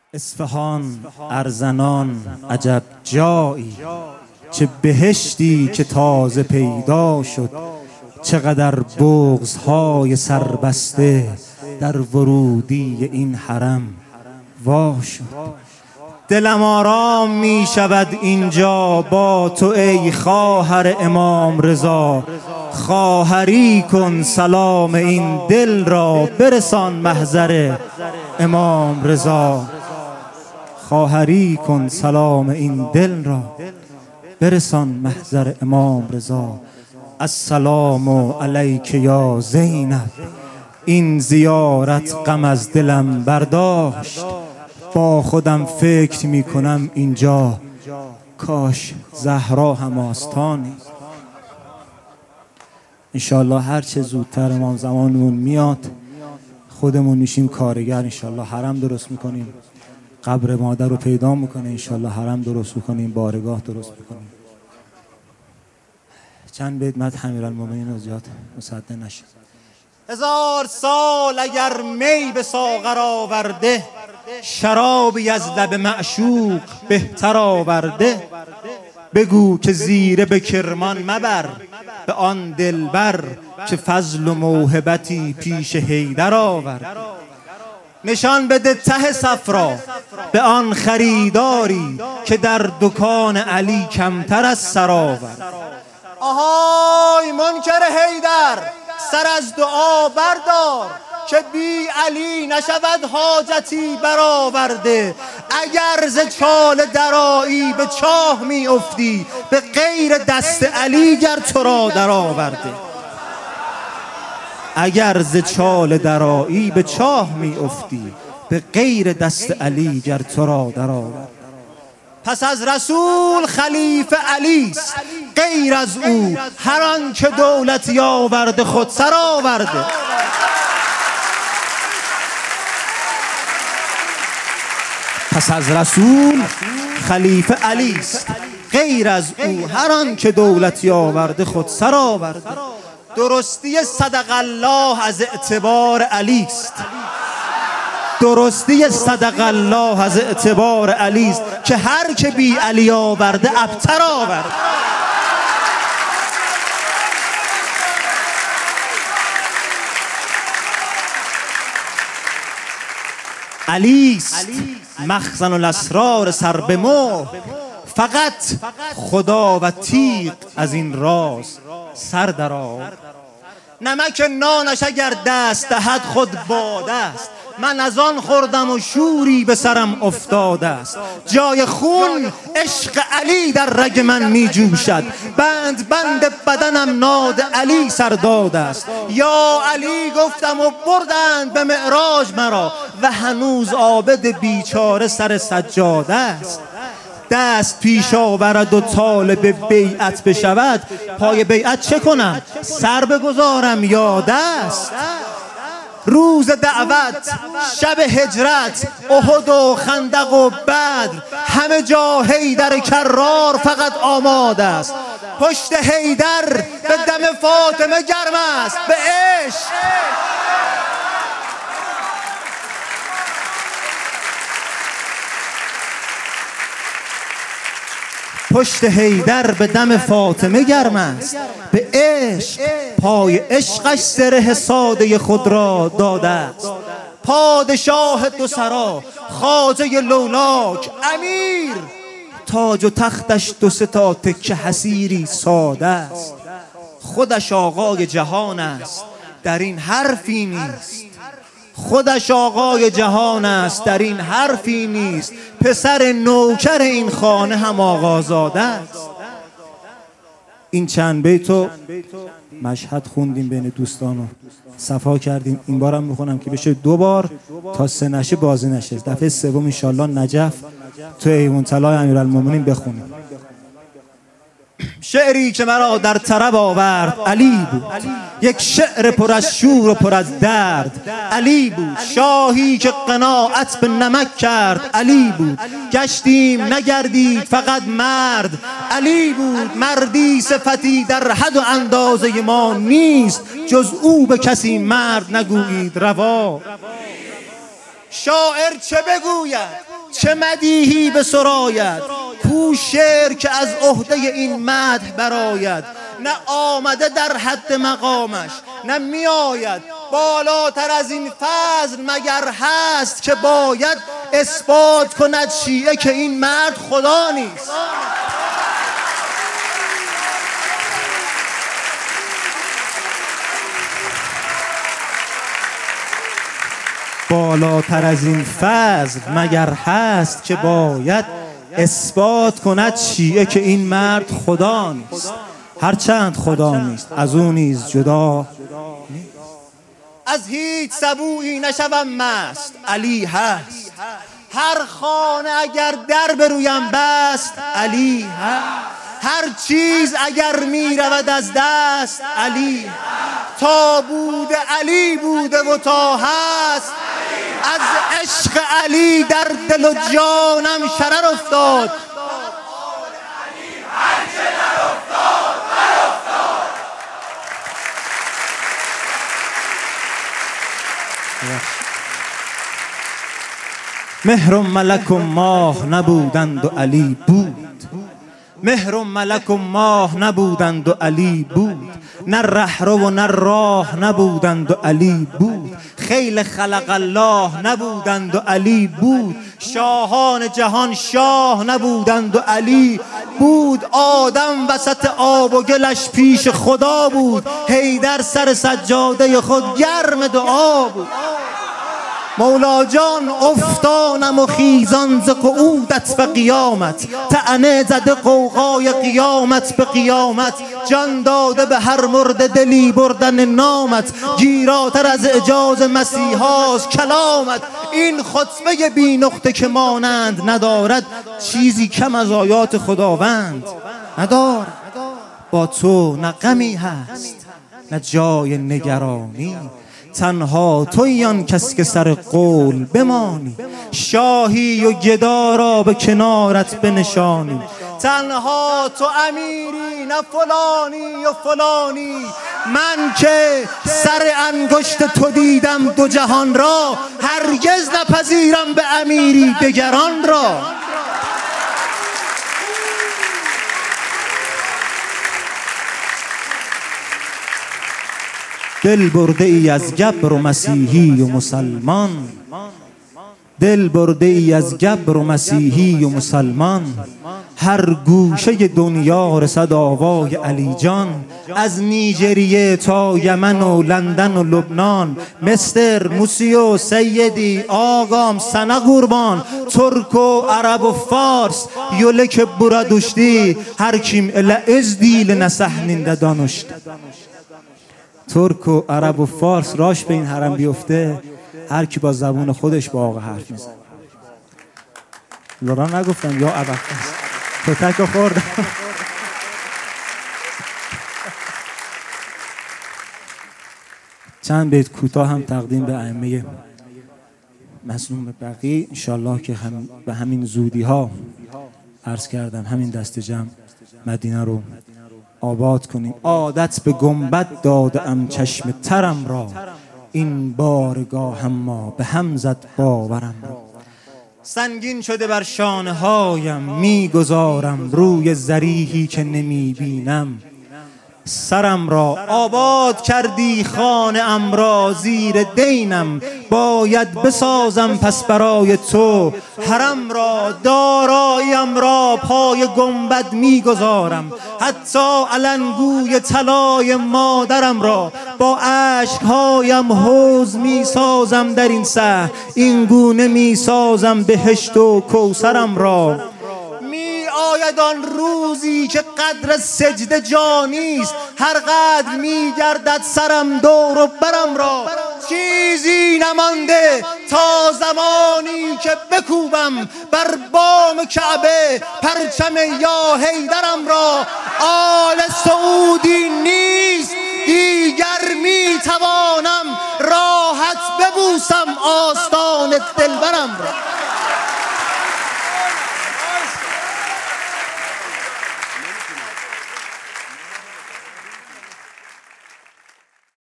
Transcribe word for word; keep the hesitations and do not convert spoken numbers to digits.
اصفهان ارزنان عجب جایی، چه بهشتی که تازه پیدا شد. چقدر بغض‌های سربسته در ورودی این حرم وا شد. دلم آرام می شود اینجا با تو ای خواهر امام رضا. خواهری کن سلام این دل را، برسان محضر امام رضا. خواهری کن سلام این دل را، برسان محضر امام رضا. السلام علیک یا زینب، این زیارت غم از دلم برداشت. با خودم فکر می کنم اینجا کاش زهرا هم آستانی. انشالله هر چه زودتر امام زمانمون میاد خودمون میشیم کارگر. انشالله حرم درست میکنیم، قبر مادر رو پیدا میکنه، انشالله حرم درست میکنیم، بارگاه درست میکنیم. چند بیت مدح امیرالمومنین رو زیاد مصدق نشه. هزار سال اگر می به ساغر آورده، شرابی از لب معشوق بهتر آورده. بگو که زیره به کرمان مبر، به آن دلبر که فضل و موهبتی پیش حیدر آورده. نشان بده ته صفرا به آن خریداری که در دکان علی کمتر از سر آورده. آهای منکر حیدر، سر از دعا بردار که بی علی نشود حاجتی برآورده. اگر ز چال درایی به چاه می افتی، به غیر دست علی گر تو را در آورده. اگر ز چال درایی به چاه می افتی، به غیر دست علی گر تو را در آورده. پس از رسول خلیفه علیست، غیر از او هر آن که دولتی آورده خود سر آورده. پس از رسول خلیفه علیست، غیر از او هر آن که دولتی آورده خود سر آورده. درستی صدق الله از اعتبار علیست، درستی صدق الله از اعتبار علیست که هر که بی علی آورده ابتر آورده. علیست مخزن الاسرار سر به مهر، فقط خدا و تیغ از این راز سر در آورد. نمک نانش اگر دست دهد خود باده است، من از آن خوردم و شوری به سرم افتاده است. جای خون عشق علی در رگ من می جوشد، بند بند بدنم ناد علی سرداد است. یا علی گفتم و بردند به معراج مرا، و هنوز عابد بیچاره سر سجاده است. دست پیش آورد و طالب بیعت بشود، پای بیعت چه کنم؟ سر بگذارم یا دست؟ روز دعوت، شب هجرت، احد و خندق و بدر، همه جا حیدر کرار فقط آماده است. پشت حیدر به دم فاطمه گرم است، به عشق پشت حیدر به دم فاطمه گرم است، به عشق پای عشقش سره ساده خود را داده است. پادشاه دو سرا خواجه لولاک امیر، تاج و تختش دو سه تا تکه حصیری ساده است. خودش آقای جهان است در این حرفی نیست، خودش آقای جهان است در این حرفی نیست. پسر نوکر این خانه هم آقازاده است. این چند بیتو مشهد خوندیم بین دوستان و صفا کردیم. این بارم میخونم که بشه دو بار تا سه نشه بازی نشه. دفعه سوم انشالله نجف تو ایوان طلای امیرالمومنین بخونیم. شعری که مرا در طرب آورد علی بود، یک شعر پر از شور و پر از درد علی بود. شاهی که قناعت به نمک کرد علی بود، گشتیم نگردید فقط مرد علی بود. مردی صفتی در حد و اندازه ما نیست، جز او به کسی مرد نگویید روا. شاعر چه بگوید چه مدیحی به سراید، کو شعر که از عهده این مدح براید. نه آمده در حد مقامش نه می آید، بالاتر از این فضل مگر هست که باید اثبات کند شیعه که این مرد خدا نیست. بالاتر از این فضل مگر هست که باید اثبات کند شیعه که این مرد خدا نیست. هرچند خدا نیست از او نیز جدا نیست. از هیچ سبویی نشوم مست علی هست، هر خانه اگر در برویم بست علی هست، هر چیز اگر می رود از دست علی هست. تا بوده علی بوده و تا هست، از عشق علی در دل و جانم شرر افتاد. مهر و ملک و ماه نبودند و علی بود، مهر و ملک و ماه نبودند و علی بود، نه رهرو و نه راه نبودند و علی بود، خیل خلق الله نبودند و علی بود، شاهان جهان شاه نبودند و علی بود، آدم وسط آب و گلش پیش خدا بود، حیدر سر سجاده خود گرم دعا بود. مولا جان افتانم و خیزان ز قعودت و قیامت، طعنه زده قوقای قیامت به قیامت، جان داده به هر مرده دلی بردن نامت، گیراتر از اعجاز مسیحاست کلامت. این خطبه بی نقطه که مانند ندارد، چیزی کم از آیات خداوند ندار. با تو نه غمی هست نه جای نگرانی، تنها تویی آن کس که سر قول بمانی، شاهی و گدا را به کنارت بنشانی، تنها تو امیری نه فلانی و فلانی. من که سر انگشت تو دیدم دو جهان را، هرگز نپذیرم به امیری دگران را. دل برده ای از گبر و مسیحی و مسلمان، دل برده ای از گبر و مسیحی و مسلمان، هر گوشه دنیا رسد آوای علی جان، از نیجریه تا یمن و لندن و لبنان، مستر موسیو سیدی آقام سنه قربان، ترک و عرب و فارس یولک برا دشتی، هر کیم الا از دیل نسحننده دانشت. ترک و عرب و فارس راش به این حرم بیفته، هر کی با زبون خودش با آقا حرف میزنه. لورا نگفتم یا ابوالفضل کتک خوردم. چند بیت کوتاه هم تقدیم به ائمه مظلوم بقی، انشالله که هم به همین زودی ها عرض کردم همین دست جمع مدینه رو آباد کنیم. عادت به گنبد دادم چشم ترم را، این بارگاه ما به هم زد باورم را. سنگین شده بر شانه هایم میگذارم، روی ضریحی که نمی بینم سرم را. آباد کردی خانه ام را زیر دینم، باید بسازم پس برای تو حرم را. داراییم را پای گنبد میگذارم، حتی علنگوی طلای مادرم را. با اشکهایم حوض میسازم در این صحن، این گونه میسازم بهشت و کوثرم را. آید آن روزی که قدر سجده جانیست، هر قدر میگردد سرم دور و برم را. چیزی نمانده تا زمانی که بکوبم بر بام کعبه پرچم یا حیدرم را. آل سعودی نیست دیگر میتوانم راحت ببوسم آستان دلبرم را.